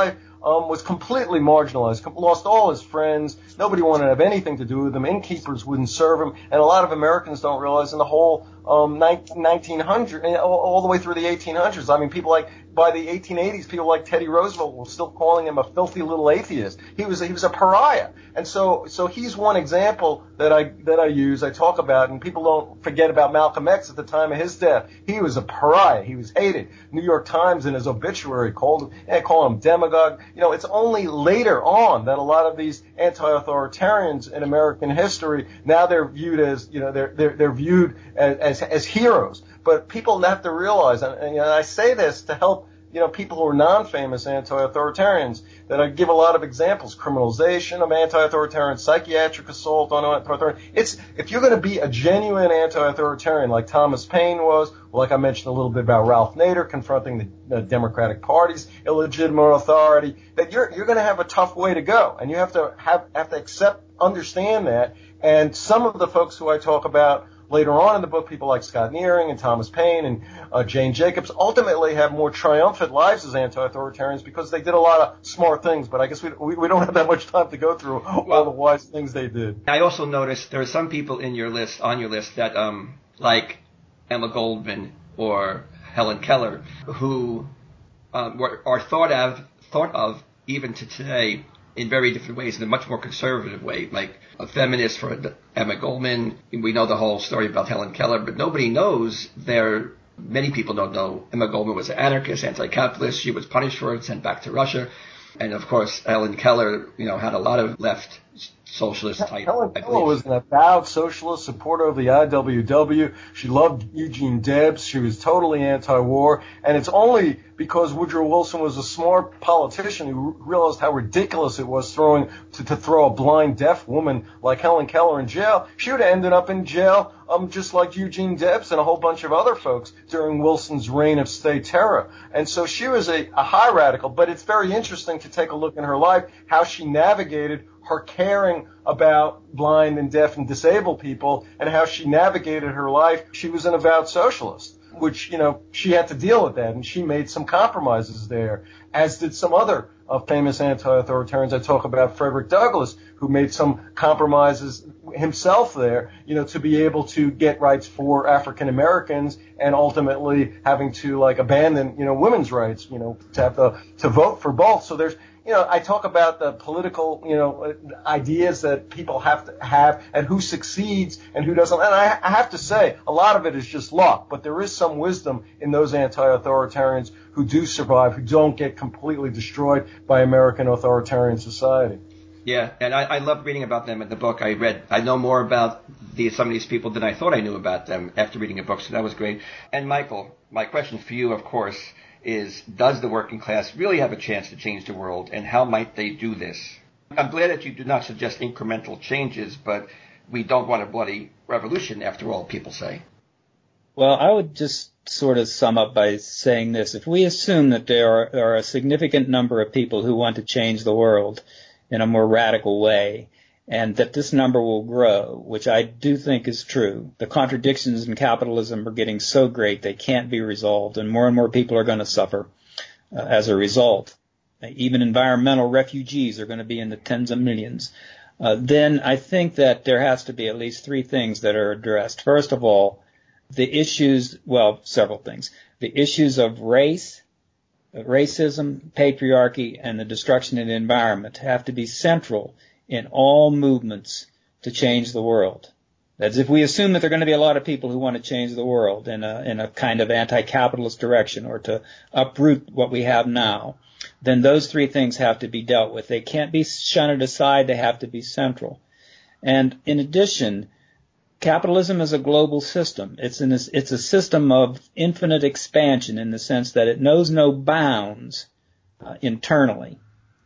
um, was completely marginalized, lost all his friends. Nobody wanted to have anything to do with him. Innkeepers wouldn't serve him. And a lot of Americans don't realize in the whole um, nineteen hundred, all the way through the eighteen hundreds, I mean, people like, by the eighteen eighties, people like Teddy Roosevelt were still calling him a filthy little atheist. He was he was a pariah, and so so he's one example that I that I use, I talk about, and people don't forget about Malcolm X at the time of his death. He was a pariah. He was hated. New York Times in his obituary called him, called him demagogue. You know, it's only later on that a lot of these anti-authoritarians in American history, now they're viewed as, you know, they're they're, they're viewed as, as as heroes. But people have to realize, and, and you know, I say this to help, you know, people who are non-famous anti-authoritarians, that I give a lot of examples: criminalization of anti-authoritarian, psychiatric assault on authoritarian. It's, if you're going to be a genuine anti-authoritarian like Thomas Paine was, or like I mentioned a little bit about Ralph Nader confronting the, the Democratic Party's illegitimate authority, that you're you're going to have a tough way to go, and you have to have have to accept, understand that. And some of the folks who I talk about later on in the book, people like Scott Nearing and Thomas Paine and uh, Jane Jacobs, ultimately have more triumphant lives as anti-authoritarians because they did a lot of smart things. But I guess we we, we don't have that much time to go through all well, the wise things they did. I also noticed there are some people in your list, on your list, that um like Emma Goldman or Helen Keller, who um, were, are thought of thought of even to today in very different ways, in a much more conservative way, like a feminist for Emma Goldman. We know the whole story about Helen Keller, but nobody knows there. Many people don't know Emma Goldman was an anarchist, anti-capitalist. She was punished for it, sent back to Russia. And of course, Helen Keller, you know, had a lot of left socialist type. Helen Keller was an avowed socialist, supporter of the I W W. She loved Eugene Debs. She was totally anti-war. And it's only because Woodrow Wilson was a smart politician who realized how ridiculous it was throwing to, to throw a blind deaf woman like Helen Keller in jail. She would have ended up in jail um, just like Eugene Debs and a whole bunch of other folks during Wilson's reign of state terror. And so she was a, a high radical, but it's very interesting to take a look in her life, how she navigated her caring about blind and deaf and disabled people, and how she navigated her life. She was an avowed socialist, which, you know, she had to deal with that, and she made some compromises there, as did some other uh, famous anti-authoritarians. I talk about Frederick Douglass, who made some compromises himself there, you know, to be able to get rights for African Americans, and ultimately having to, like, abandon, you know, women's rights, you know, to have the, to vote for both. So there's, you know, I talk about the political, you know, ideas that people have to have, and who succeeds and who doesn't. And I, I have to say, a lot of it is just luck, but there is some wisdom in those anti-authoritarians who do survive, who don't get completely destroyed by American authoritarian society. Yeah, and I, I love reading about them in the book. I read, I know more about these, some of these people than I thought I knew about them after reading a book, so that was great. And Michael, my question for you, of course, is, does the working class really have a chance to change the world, and how might they do this? I'm glad that you do not suggest incremental changes, but we don't want a bloody revolution, after all, people say. Well, I would just sort of sum up by saying this. If we assume that there are, there are a significant number of people who want to change the world in a more radical way, and that this number will grow, which I do think is true. The contradictions in capitalism are getting so great they can't be resolved, and more and more people are going to suffer uh, as a result. Even environmental refugees are going to be in the tens of millions. Uh, then I think that there has to be at least three things that are addressed. First of all, the issues, well, several things. The issues of race, racism, patriarchy, and the destruction of the environment have to be central in all movements to change the world. That's if we assume that there are going to be a lot of people who want to change the world in a, in a kind of anti-capitalist direction, or to uproot what we have now, then those three things have to be dealt with. They can't be shunted aside. They have to be central. And in addition, capitalism is a global system. It's in this, it's a system of infinite expansion in the sense that it knows no bounds uh, internally.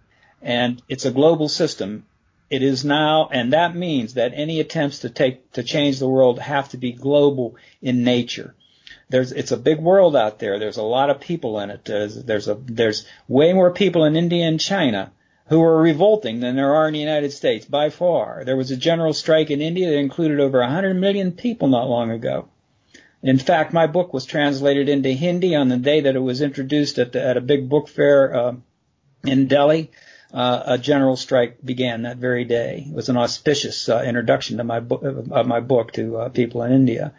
And it's a global system. It is now, and that means that any attempts to take to change the world have to be global in nature. There's, it's a big world out there. There's a lot of people in it. There's, there's a, there's way more people in India and China who are revolting than there are in the United States, by far. There was a general strike in India that included over one hundred million people not long ago. In fact, my book was translated into Hindi on the day that it was introduced at, the, at a big book fair uh, In Delhi, uh, a general strike began that very day. It was an auspicious uh, introduction to my book, of my book to uh, people in India.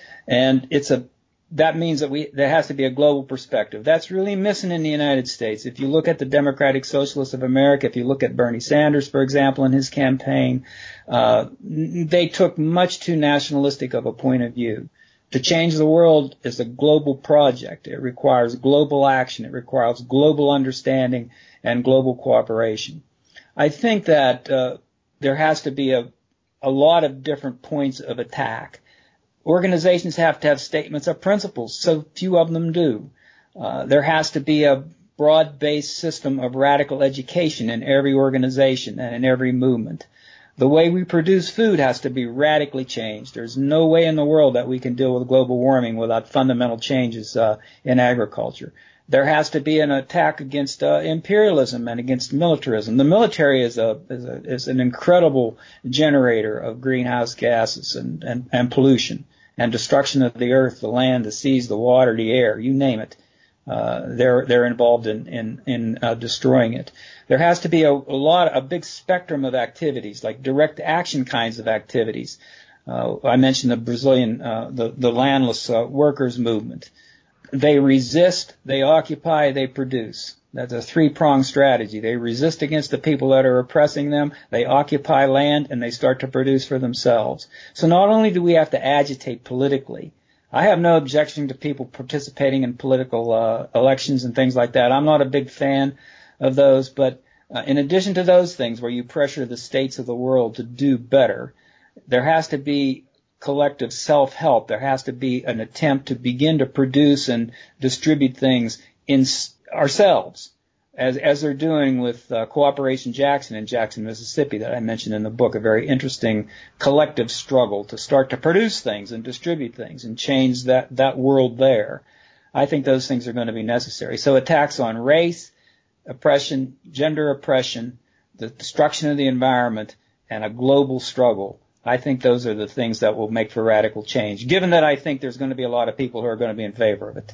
And it's a that means that we there has to be a global perspective. That's really missing in the United States. If you look at the Democratic Socialists of America, if you look at Bernie Sanders, for example, in his campaign, uh, they took much too nationalistic of a point of view. To change the world is a global project. It requires global action. It requires global understanding and global cooperation. I think that uh, there has to be a, a lot of different points of attack. Organizations have to have statements of principles. So few of them do. Uh, there has to be a broad-based system of radical education in every organization and in every movement. The way we produce food has to be radically changed. There's no way in the world that we can deal with global warming without fundamental changes uh, in agriculture. There has to be an attack against uh, imperialism and against militarism. The military is a, is a is an incredible generator of greenhouse gases and, and, and pollution and destruction of the earth, the land, the seas, the water, the air, you name it. Uh, they're they're involved in in, in uh, destroying it. There has to be a, a lot, a big spectrum of activities, like direct action kinds of activities. Uh, I mentioned the Brazilian, uh, the the landless uh, workers movement. They resist, they occupy, they produce. That's a three-pronged strategy. They resist against the people that are oppressing them, they occupy land, and they start to produce for themselves. So not only do we have to agitate politically, I have no objection to people participating in political uh, elections and things like that. I'm not a big fan of those, but uh, in addition to those things where you pressure the states of the world to do better, there has to be collective self-help. There has to be an attempt to begin to produce and distribute things in s- ourselves, as as they're doing with uh, Cooperation Jackson in Jackson, Mississippi, that I mentioned in the book, a very interesting collective struggle to start to produce things and distribute things and change that, that world there. I think those things are going to be necessary. So attacks on race, oppression, gender oppression, the destruction of the environment, and a global struggle, I think those are the things that will make for radical change, given that I think there's going to be a lot of people who are going to be in favor of it.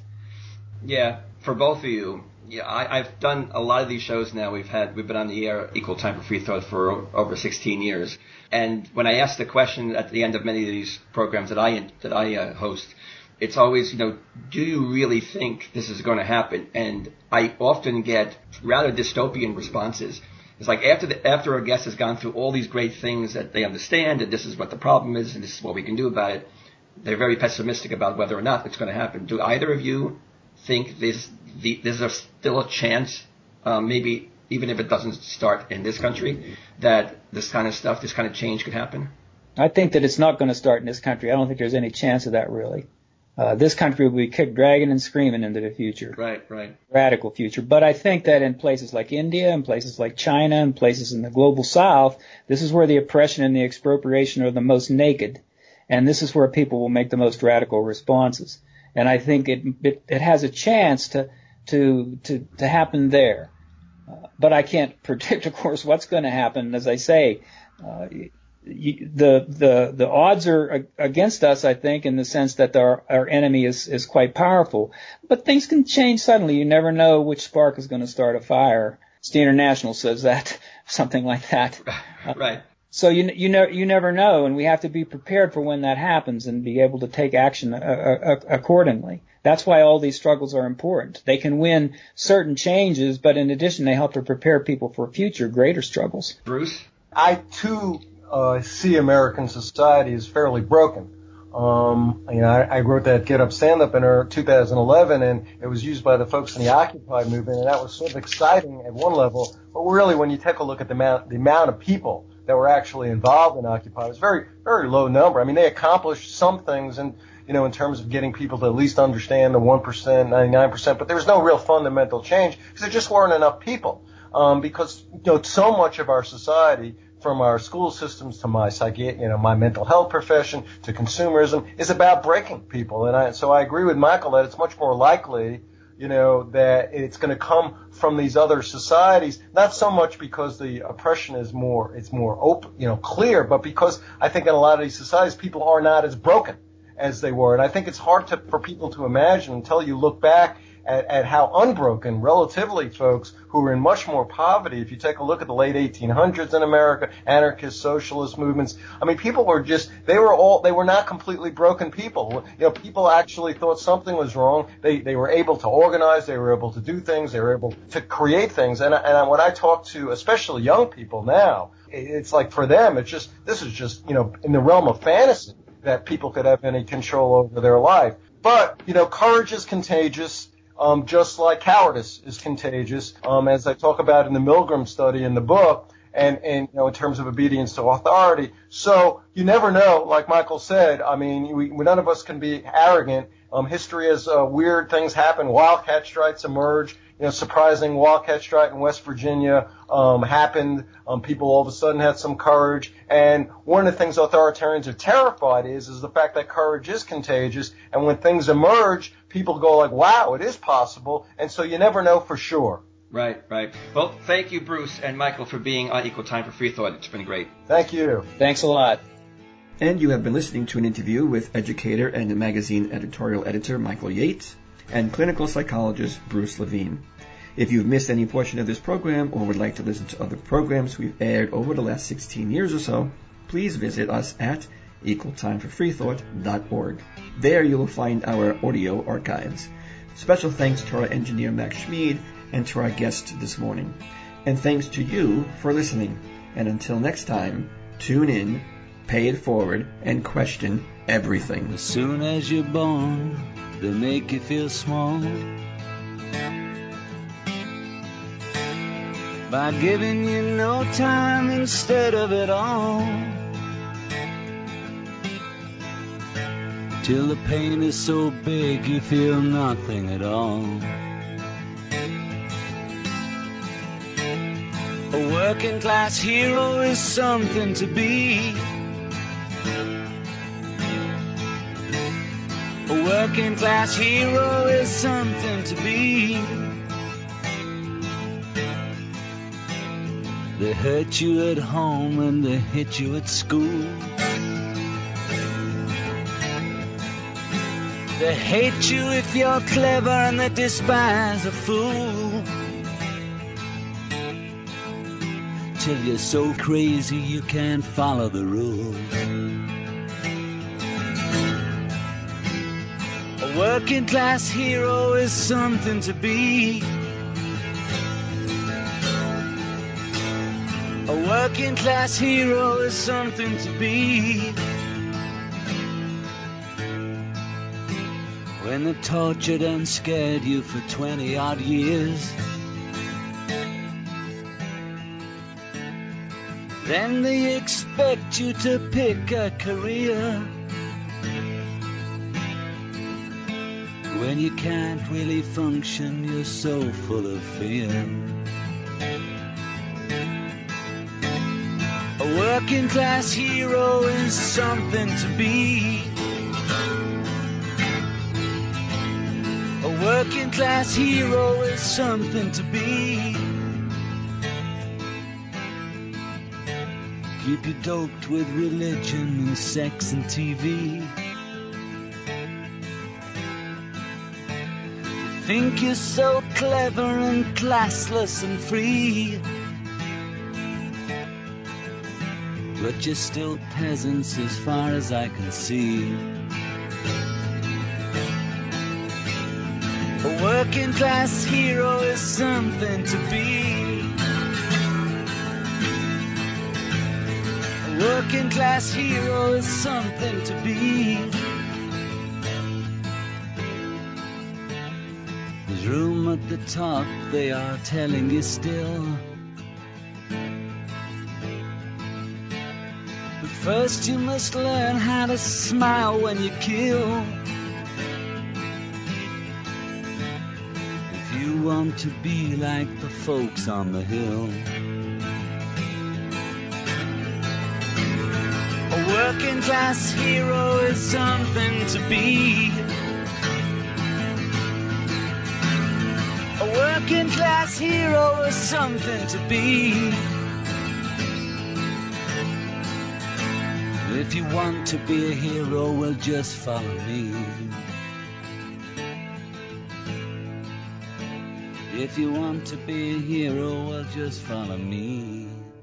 Yeah, for both of you, yeah, I, I've done a lot of these shows now. We've had we've been on the air, Equal Time for Free Thought, for o- over sixteen years. And when I ask the question at the end of many of these programs that I that I uh, host, it's always, you know, do you really think this is going to happen? And I often get rather dystopian responses. It's like after the, after a guest has gone through all these great things that they understand, and this is what the problem is, and this is what we can do about it, they're very pessimistic about whether or not it's going to happen. Do either of you think this, the, there's a, still a chance, um, maybe even if it doesn't start in this country, that this kind of stuff, this kind of change could happen? I think that it's not going to start in this country. I don't think there's any chance of that, really. Uh, this country will be kicked dragging and screaming into the future. Right, right. Radical future. But I think that in places like India and places like China and places in the global south, this is where the oppression and the expropriation are the most naked. And this is where people will make the most radical responses. And I think it it, it has a chance to to to, to happen there. Uh, but I can't predict, of course, what's going to happen. As I say, uh, You, the the the odds are against us, I think, in the sense that our our enemy is is quite powerful. But things can change suddenly. You never know which spark is going to start a fire. Standard National says that, something like that. Right. Uh, so you you know you never know, and we have to be prepared for when that happens and be able to take action uh, uh, accordingly. That's why all these struggles are important. They can win certain changes, but in addition, they help to prepare people for future greater struggles. Bruce? I too Uh, see American society is fairly broken. Um, you know, I, I wrote that Get Up, Stand Up in two thousand eleven, and it was used by the folks in the Occupy movement, and that was sort of exciting at one level. But really, when you take a look at the amount, the amount of people that were actually involved in Occupy, it was very, very low number. I mean, they accomplished some things, and you know, in terms of getting people to at least understand the one percent, ninety-nine percent, but there was no real fundamental change because there just weren't enough people. Um, because you know, so much of our society, from our school systems to my psyche, you know, my mental health profession to consumerism, is about breaking people. And I, so I agree with Michael that it's much more likely, you know, that it's going to come from these other societies, not so much because the oppression is more, it's more open, you know, clear, but because I think in a lot of these societies, people are not as broken as they were. And I think it's hard to, for people to imagine until you look back at, at how unbroken, relatively, folks who were in much more poverty, if you take a look at the late eighteen hundreds in America, anarchist, socialist movements, I mean, people were just, they were all, they were not completely broken people. You know, people actually thought something was wrong. They, they were able to organize, they were able to do things, they were able to create things. And, and when I talk to, especially young people now, it's like for them, it's just, this is just, you know, in the realm of fantasy that people could have any control over their life. But, you know, courage is contagious, um, just like cowardice is contagious, um, as I talk about in the Milgram study in the book, and, and, you know, in terms of obedience to authority. So you never know, like Michael said, I mean, we, none of us can be arrogant. Um, history has uh, weird things happen. Wildcat strikes emerge. You know, surprising wildcat strike in West Virginia um, happened. Um, people all of a sudden had some courage. And one of the things authoritarians are terrified is, is the fact that courage is contagious. And when things emerge, people go like, wow, it is possible. And so you never know for sure. Right, right. Well, thank you, Bruce and Michael, for being on Equal Time for Free Thought. It's been great. Thank you. Thanks a lot. And you have been listening to an interview with educator and magazine editorial editor Michael Yates and clinical psychologist Bruce Levine. If you've missed any portion of this program or would like to listen to other programs we've aired over the last sixteen years or so, please visit us at equal time for free thought dot org. There you will find our audio archives. Special thanks to our engineer Max Schmid and to our guest this morning. And thanks to you for listening. And until next time, tune in, pay it forward, and question everything. As soon as you're born, they make you feel small by giving you no time instead of it all, till the pain is so big you feel nothing at all. A working class hero is something to be. A working class hero is something to be. They hurt you at home and they hit you at school. They hate you if you're clever and they despise a fool. Till you're so crazy you can't follow the rules. A working class hero is something to be. A working class hero is something to be. When they tortured and scared you for twenty odd years, then they expect you to pick a career. When you can't really function, you're so full of fear. A working class hero is something to be. A working class hero is something to be. Keep you doped with religion and sex and T V. You think you're so clever and classless and free, but you're still peasants as far as I can see. A working class hero is something to be. A working class hero is something to be. There's room at the top, they are telling you still. But first you must learn how to smile when you kill. If you want to be like the folks on the hill. A working class hero is something to be. A working class hero is something to be. If you want to be a hero, well, just follow me. If you want to be a hero, well, just follow me.